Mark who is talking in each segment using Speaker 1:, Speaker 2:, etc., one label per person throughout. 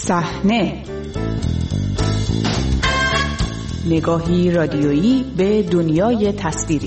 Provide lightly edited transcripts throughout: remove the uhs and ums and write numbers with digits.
Speaker 1: صحنه، نگاهی رادیویی به دنیای تصویری.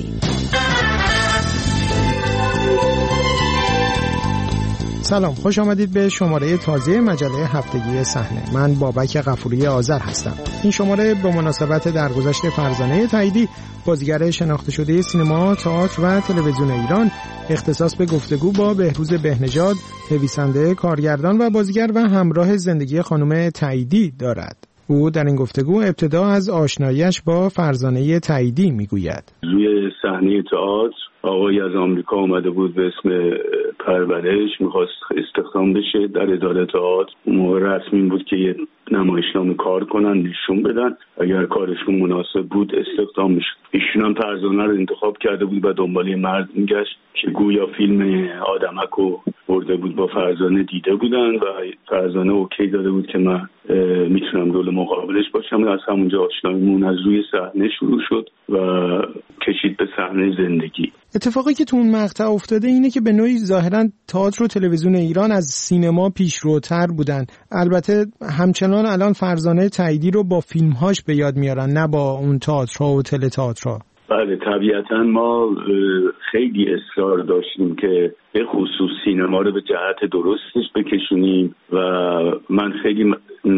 Speaker 2: سلام، خوش آمدید به شماره تازه مجله هفتگی صحنه. من بابک غفوری آذر هستم. این شماره به مناسبت درگذشت فرزانه تاییدی، بازیگر شناخته شده سینما، تئاتر و تلویزیون ایران، اختصاص به گفتگو با بهروز بهنژاد، نویسنده، کارگردان و بازیگر و همراه زندگی خانم تاییدی دارد. او در این گفتگو ابتدا از آشناییش با فرزانه تاییدی میگوید.
Speaker 3: روی صحنه تئاتر آقای از آمریکا اومده بود به اسم پرورش، میخواست استخدام بشه در اداره تئاتر. موقع رسمی بود که یه نمایشنامه کار کنن، نشون بدن، اگر کارشون مناسب بود استخدام میشه. ایشون هم فرزانه رو انتخاب کرده بود و دنبال مرد میگشت که گویا فیلم آدمکو برده بود، با فرزانه دیده بودن و فرزانه اوکی داده بود که من میتونم رول مقابلش باشم. از همونجا آشناییمون از روی صحنه شروع شد و کشید به صحنه زندگی.
Speaker 2: اتفاقی که تو اون مقطع افتاده اینه که به نوعی ظاهراً تئاتر و تلویزیون ایران از سینما پیشروتر بودن. البته همچنان الان فرزانه تاییدی رو با فیلم‌هاش به یاد میارن، نه با اون تئاترها و تله تئاترها.
Speaker 3: بله، طبیعتاً ما خیلی اصرار داشتیم که به خصوص سینما رو به جهت درستش بکشونیم و من خیلی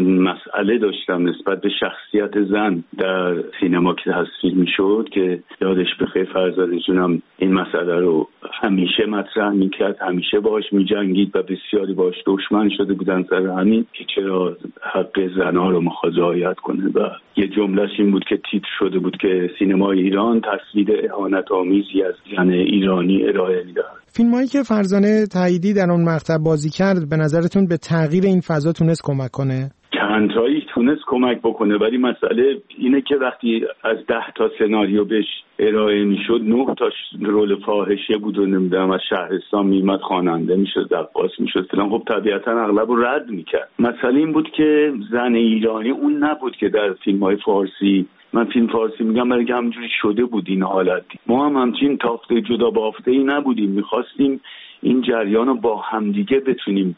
Speaker 3: مسئله داشتم نسبت به شخصیت زن در سینما که تصویر میشد، که یادش بخیر فرزانه جونم این مسئله رو همیشه مطرح میکرد، همیشه باهاش میجنگید و بسیاری باهاش دشمن شده بودن سر همین که چرا حق زنها رو میخواد رعایت کنه. و یه جملهش این بود که تیتر شده بود که سینمای ایران تصویر اهانت آمیزی از زن ایرانی ارائه میدهد.
Speaker 2: فیلمایی که فرزانه تاییدی در اون مقطع بازی کرد به نظرتون به تغییر این فضا تونست کمک کنه؟
Speaker 3: چند تایی تونست کمک بکنه، ولی مسئله اینه که وقتی از 10 تا سناریو بهش ارائه میشد 9 تا رول فاحشه بود و نمیدونم از شهرستان میمد خواننده میشد، رقاص میشد فلان، خب طبیعتا اغلب رو رد میکرد. مسئله این بود که زن ایرانی اون نبود که در فیلم‌های فارسی، من فیلم فارسی میگم برای که همینجوری شده بود این حالت. ما هم همچین تافته جدا بافته ای نبودیم، میخواستیم این جریان رو با همدیگه بتونیم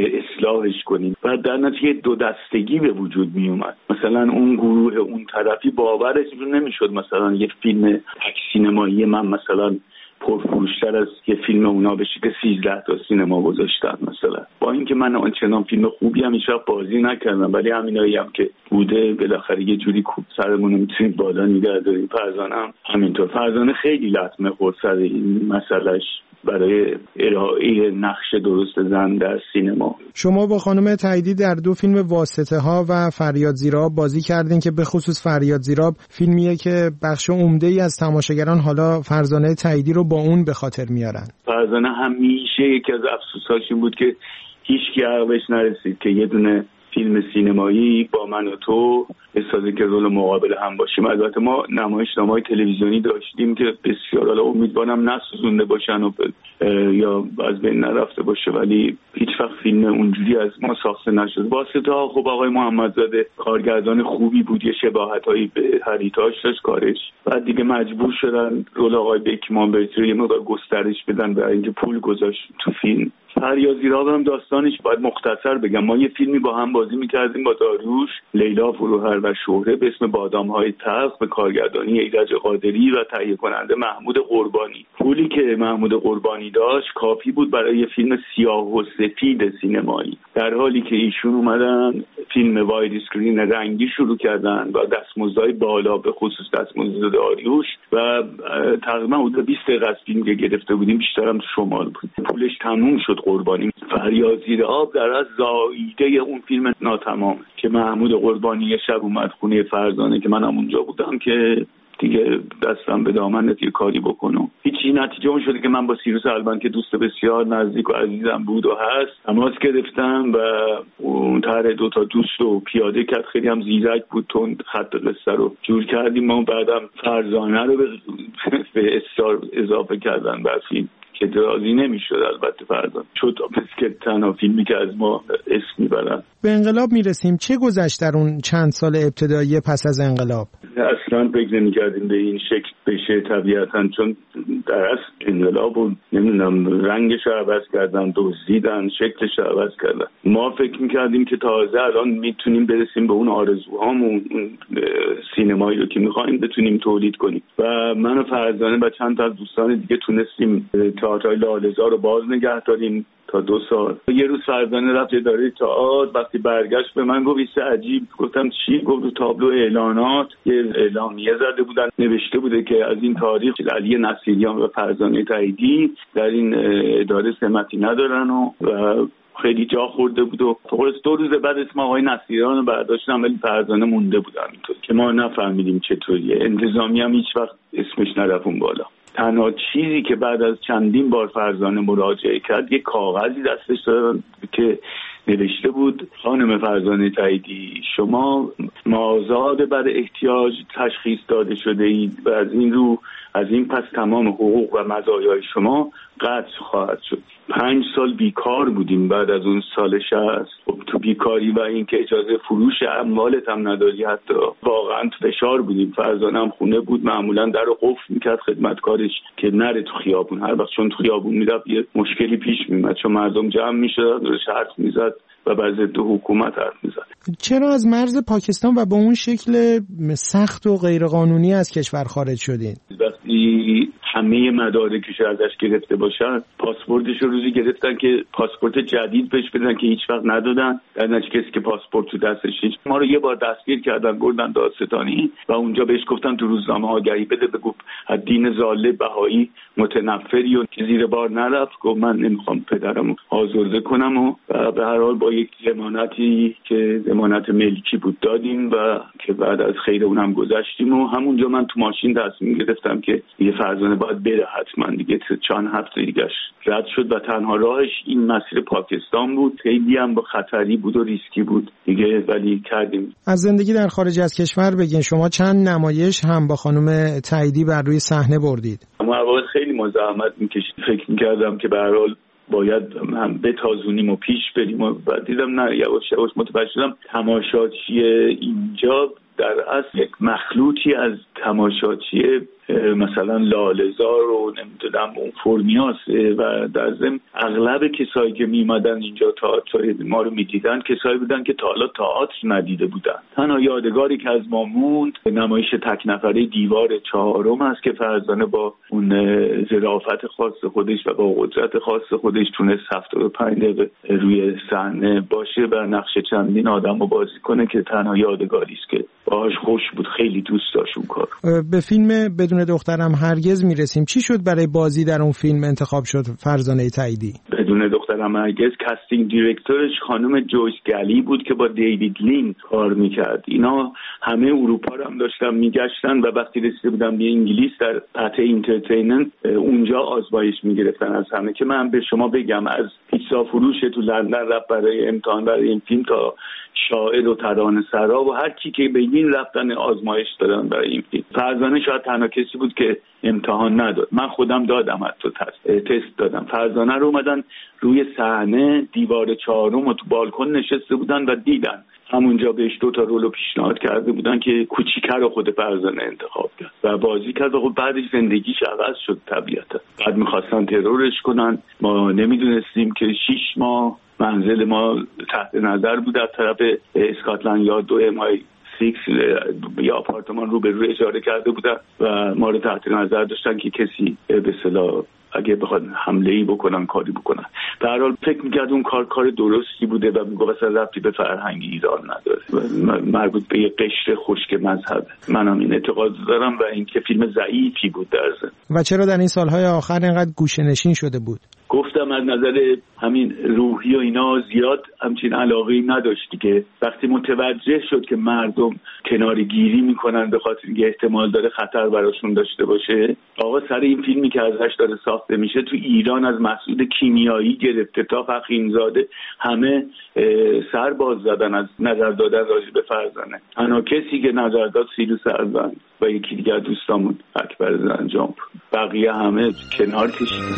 Speaker 3: اصلاحش کنیم و در نتیجه دو دستگی به وجود می اومد. مثلا اون گروه اون طرفی باورش نمیشد مثلا یه فیلم تک سینمایی من مثلا پرفروشتر از یه فیلم اونا بشه که 13 تا سینما گذاشتن مثلا. با اینکه من آنچنان فیلم خوبی هم هیچ وقت بازی نکردم، ولی همینایی هم که بوده بالاخره یه جوری کوب سرمون میتونیم بالا نگه داریم. فرزانه هم همینطور. فرزانه خیلی لطمه خورد سر این مسئلهش برای ارائه نقش درست زن در سینما.
Speaker 2: شما با خانم تاییدی در 2 فیلم واسطه ها و فریاد زیراب بازی کردین که به خصوص فریاد زیراب فیلمیه که بخش عمده‌ای از تماشاگران حالا فرزانه تاییدی رو با اون به خاطر میارن.
Speaker 3: فرزانه همیشه یکی از افسوساش این بود که هیچ کی عقلش نرسید که یه دونه فیلم سینمایی با من و تو بسازه که رول مقابل هم باشیم. البته ما نمایشنامه‌های تلویزیونی داشتیم که بسیار، حالا امیدوارم نسوزونده باشن و یا از بین نرفته باشه، ولی هیچ وقت فیلم اونجوری از ما ساخته نشد. واسطه ها خب آقای محمدزاده کارگردان خوبی بود، یه شباهتایی به هریتاش داشت کارش، بعد دیگه مجبور شدن رول آقای بیکمان برتری یه مقدار گسترش بدن برای اینکه پول گذاشت تو فیلم. فریاد زیراب هم داستانش باید مختصر بگم. ما یه فیلمی با هم بازی می‌کردیم با داریوش، لیلا فروهر و شهره به اسم بادام‌های تلخ به کارگردانی ایرج قادری و تهیه کننده محمود قربانی. پولی که محمود قربانی داشت کافی بود برای یه فیلم سیاه و سفید سینمایی، در حالی که ایشون اومدن فیلم واید اسکرین رنگی شروع کردن و دستمزدهای بالا، به خصوص دستمزد داریوش، و تقریبا حدود 20 دقیقه از فیلم که گرفته بودیم بیشترم تو شمال بود. پولش تموم شد. قربانی فریاد زیراب در از زاییده اون فیلم ناتمام که محمود قربانی یه شب اومد خونه فرزانه که منم اونجا بودم که دیگه دستم به دامن یه کاری بکنم. هیچی نتیجه اون شده که من با سیروس البن که دوست بسیار نزدیک و عزیزم بود و هست تماس گرفتم و اون طرح 2 تا دوست رو پیاده کرد. خیلی هم زیرک بود، تند خط قصه رو جور کردیم. ما بعدم فرزانه رو به اصرار اضافه کردن بر فیلم که راضی نمیشد. البته فرزانه شد که تنها فیلمی که از ما اسم میبرن.
Speaker 2: به انقلاب میرسیم. چه گذشت در اون چند سال ابتدایی پس از انقلاب؟
Speaker 3: اصلا فکر نمی‌کردیم به این شکل بشه طبیعتاً، چون در اصل انقلاب و نمیدونم رنگش رو عوض کردن، دزدیدن، شکلش رو عوض کردن. ما فکر میکردیم که تازه الان میتونیم برسیم به اون آرزوهامون، اون سینمایی رو که میخوایم بتونیم تولید کنیم. و من و فرزانه و چند تا از دوستان دیگه تونستیم تئاتر لاله‌زار رو باز نگه داریم تا 2 سال. یه روز فرزانه رفت اداره تئاتر، وقتی برگشت به من گفت ایست عجیب. گفتم چی؟ گفت رو تابلو اعلانات یه اعلامیه زده بودن، نوشته بوده که از این تاریخ علی نصیریان و فرزانه تاییدی در این اداره سمتی ندارن و خیلی جا خورده بود و خلاص 2 روز بعد اسم آقای نصیریان رو برداشتن ولی فرزانه مونده بود همینطور که ما نفهمیدیم چطوریه. انتظامی هم هیچ وقت اسمش نرفت اون بالا. تنها چیزی که بعد از چندین بار فرزانه مراجعه کرد یه کاغذی دستش داشت که نوشته بود خانم فرزانه تاییدی شما مازاد بر احتیاج تشخیص داده شده اید و از این پس تمام حقوق و مزایای شما قطع خواهد شد. 5 سال بیکار بودیم بعد از اون سال 60. خب تو بیکاری و این که اجازه فروش اموالت هم نداری، حتی واقعا فشار بودیم. فرزانه هم خونه بود، معمولا در رو قفل میکرد خدمتکارش که نره تو خیابون. هر وقت چون تو خیابون میرفت یه مشکلی پیش میومد، چون مردم جمع میشدن درش حرف میزد و بعد ضد حکومت حرف میزد.
Speaker 2: چرا از مرز پاکستان و با اون شکل سخت و غیرقانونی از کشور خارج شدین؟
Speaker 3: وقتی همه مدارکش ازش گرفته باشن، پاسپورتش رو روزی گرفتن که پاسپورت جدید بهش بدن که هیچ وقت ندادن. در نتیجه کسی که پاسپورت تو دستش نیست. ما رو یه بار دستگیر کردن، بردن دادستانی و اونجا بهش گفتن تو روزنامه آگهی بده، بگو از دین ضاله بهایی متنفری و که زیر بار نرفت. گفت من نمیخوام پدرمو آزرده کنم و به هر حال با یک ضمانتی که ضمانت ملکی بود دادیم و که بعد از خیر اونم گذشتیم و همونجا من تو ماشین تصمیم گرفتم که یه فرزانه باید بره حتما دیگه. چند هفته دیگهش رد شد و تنها راهش این مسیر پاکستان بود. خیلی هم با خطری بود و ریسکی بود دیگه، ولی کردیم.
Speaker 2: از زندگی در خارج از کشور بگین، شما چند نمایش هم با خانم تاییدی بر روی صحنه بردید؟
Speaker 3: اما اول خیلی مزاحمت میکشید، فکر میکردم که به هر حال باید هم بتازونیم و پیش بریم و بعد دیدم نه، یواش یواش متوجه شدم تماشاچی اینجا در اصل یک مخلوطی از تماشاچی مثلا لاله‌زار و نمیدونم اون فرمیاسه و در ضمن اغلب کسایی که میمدن اینجا تئاتر ما رو میدیدن کسایی بودن که تا حالا تئاتر ندیده بودن. تنها یادگاری که از ما موند نمایش تک نفره دیوار 4 است که فرزانه با اون ظرافت خاص خودش و با قدرت خاص خودش تونست 75 دقیقه روی صحنه باشه و نقش چندین آدم رو بازی کنه که تنها یادگاری است که باهاش خوش بود. خیلی دوست داشت اون کار.
Speaker 2: به فیلم بدون دخترم هرگز میرسیم. چی شد برای بازی در اون فیلم انتخاب شد فرزانه تاییدی؟
Speaker 3: بدون دخترم هرگز کاستینگ دیرکتورش خانم جویس گلی بود که با دیوید لین کار میکرد. اینا همه اروپا رو هم داشتن میگشتن و وقتی رسیده بودن به انگلیس در پته اینترتینمنت اونجا آزمایش میگرفتن از همه. که من به شما بگم از پیتزا فروش تو لندن رفت برای امتحان برای این فیلم تا شاعر و ترانه‌سرا و هر کی که بگین رفتن آزمایش دادن برای این فیلم. فرزانه شاید تنها کسی بود که امتحان نداد. من خودم دادم، حتی تست دادم. فرزانه رو اومدن روی صحنه دیوار 4 و تو بالکن نشسته بودن و دیدن. همونجا بهش 2 تا رولو پیشنهاد کرده بودن که کوچیک‌تر رو خود فرزانه انتخاب کرد و بازی کرد و خب بعدش زندگیش عوض شد طبیعتا. بعد می‌خواستن ترورش کنن. ما نمیدونستیم که 6 ماه منزل ما تحت نظر بود از طرف اسکاتلند یارد و MI6 یا آپارتمان رو به روی اجاره کرده بودن و ما رو تحت نظر داشتن که کسی به اصطلاح اگه بخواد حمله‌ای بکنن کاری بکنن. در هر حال فکر می‌کرد اون کار درستی بوده و میگفت اصلا ربطی به فرهنگ ایران نداره، مربوط به یه قشر خشک مذهب. منم این اعتقاد دارم و این که فیلم ضعیفی بود در ضمن.
Speaker 2: و چرا در این سالهای آخر اینقدر گوشه‌نشین شده بود؟
Speaker 3: گفتم از نظر همین روحی و اینا زیاد همچین علاقه‌ای نداشتی که وقتی متوجه شد که مردم کنارگیری میکنن به خاطر اینکه احتمال داره خطر براشون داشته باشه. آقا سر این فیلمی که ازش داره ساخته میشه تو ایران از مسعود کیمیایی گرفته تا فخیمزاده همه سر باز زدن از نظر دادن راجع به فرزانه. تنها کسی که نظر داد سیروس اروند و یکی دیگر دوستامون اکبر زنجان، بقیه همه کنار کشیدن.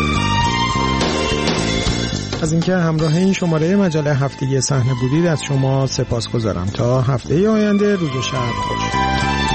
Speaker 2: از اینکه همراه این شماره مجله هفتگی صحنه بودید از شما سپاسگزارم. تا هفته آینده روز و شب خوش.